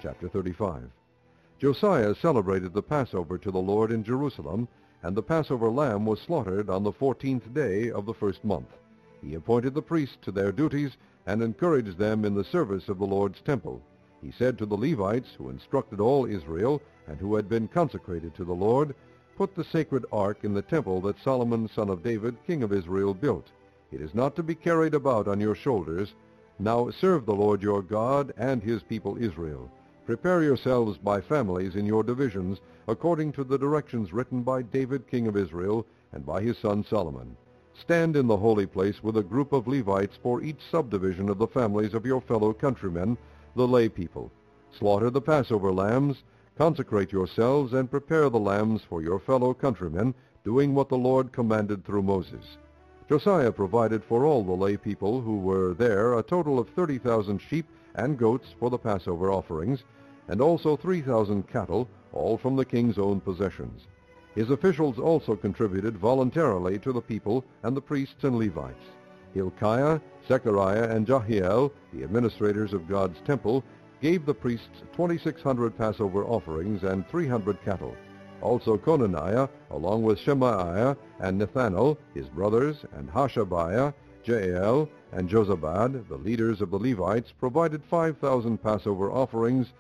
Chapter 35. Josiah celebrated the Passover to the Lord in Jerusalem, and the Passover lamb was slaughtered on the 14th day of the first month. He appointed the priests to their duties and encouraged them in the service of the Lord's temple. He said to the Levites, who instructed all Israel and who had been consecrated to the Lord, "Put the sacred ark in the temple that Solomon son of David, king of Israel, built. It is not to be carried about on your shoulders. Now serve the Lord your God and his people Israel. Prepare yourselves by families in your divisions, according to the directions written by David king of Israel and by his son Solomon. Stand in the holy place with a group of Levites for each subdivision of the families of your fellow countrymen, the lay people. Slaughter the Passover lambs, consecrate yourselves, and prepare the lambs for your fellow countrymen, doing what the Lord commanded through Moses." Josiah provided for all the lay people who were there a total of 30,000 sheep and goats for the Passover offerings, and also 3,000 cattle, all from the king's own possessions. His officials also contributed voluntarily to the people and the priests and Levites. Hilkiah, Zechariah, and Jehiel, the administrators of God's temple, gave the priests 2,600 Passover offerings and 300 cattle. Also Conaniah, along with Shemaiah and Nethanel, his brothers, and Hashabiah, Jael, and Jozabad, the leaders of the Levites, provided 5,000 Passover offerings